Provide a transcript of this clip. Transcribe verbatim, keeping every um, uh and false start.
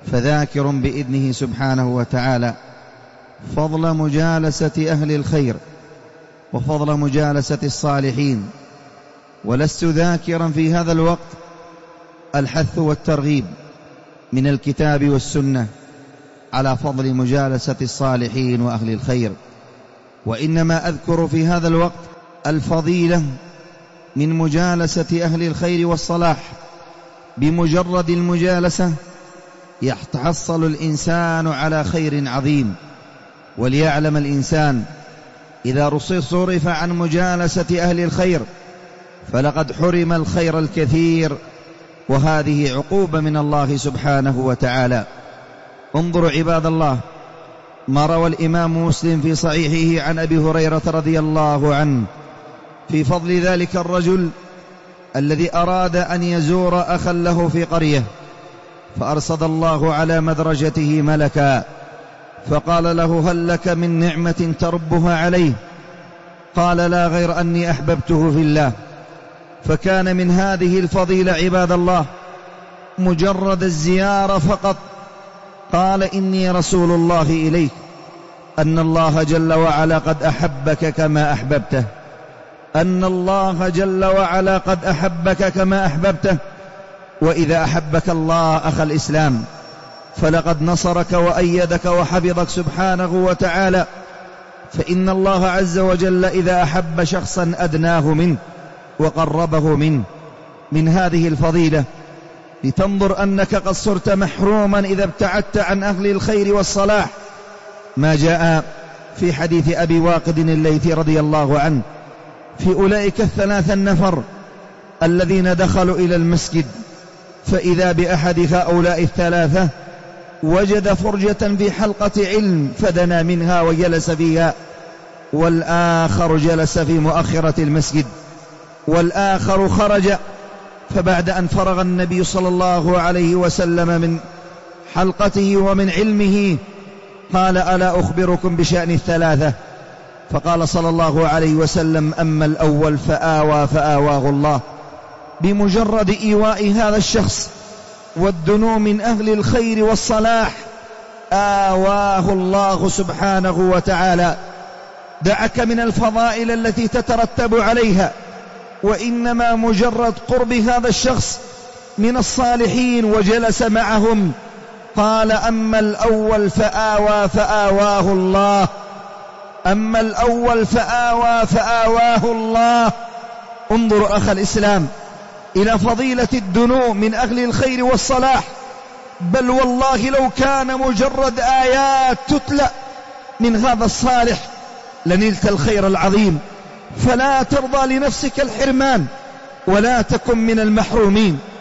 فذاكر بإذنه سبحانه وتعالى فضل مجالسة أهل الخير وفضل مجالسة الصالحين، ولست ذاكرا في هذا الوقت الحث والترغيب من الكتاب والسنة على فضل مجالسة الصالحين وأهل الخير، وإنما أذكر في هذا الوقت الفضيلة من مجالسة أهل الخير والصلاح. بمجرد المجالسة يتحصل الإنسان على خير عظيم. وليعلم الإنسان إذا صرف عن مجالسة أهل الخير فلقد حرم الخير الكثير، وهذه عقوبة من الله سبحانه وتعالى. انظروا عباد الله ما روى الإمام مسلم في صحيحه عن أبي هريرة رضي الله عنه في فضل ذلك الرجل الذي أراد أن يزور أخا له في قرية، فأرصد الله على مدرجته ملكا فقال له: هل لك من نعمة تربها عليه؟ قال: لا، غير أني أحببته في الله. فكان من هذه الفضيلة عباد الله مجرد الزيارة فقط. قال: إني رسول الله إليك، أن الله جل وعلا قد أحبك كما أحببته، أن الله جل وعلا قد أحبك كما أحببته. وإذا أحبك الله أخ الإسلام فلقد نصرك وأيدك وحفظك سبحانه وتعالى. فإن الله عز وجل إذا أحب شخصا أدناه منه وقربه منه. من هذه الفضيلة لتنظر أنك قد صرت محروما إذا ابتعدت عن أهل الخير والصلاح، ما جاء في حديث أبي واقد الليثي رضي الله عنه في أولئك الثلاثة النفر الذين دخلوا إلى المسجد، فإذا بأحد هؤلاء الثلاثة وجد فرجة في حلقة علم فدنا منها وجلس فيها، والآخر جلس في مؤخرة المسجد، والآخر خرج. فبعد أن فرغ النبي صلى الله عليه وسلم من حلقته ومن علمه قال: ألا أخبركم بشأن الثلاثة؟ فقال صلى الله عليه وسلم: أما الأول فآوى فآواه الله. بمجرد إيواء هذا الشخص والدنو من أهل الخير والصلاح آواه الله سبحانه وتعالى. دعك من الفضائل التي تترتب عليها، وإنما مجرد قرب هذا الشخص من الصالحين وجلس معهم. قال: أما الأول فآوى فآواه الله، أما الأول فآوى فآواه الله. انظر أخ الإسلام إلى فضيلة الدنو من أهل الخير والصلاح، بل والله لو كان مجرد آيات تتلى من هذا الصالح لنلت الخير العظيم. فلا ترضى لنفسك الحرمان ولا تكن من المحرومين.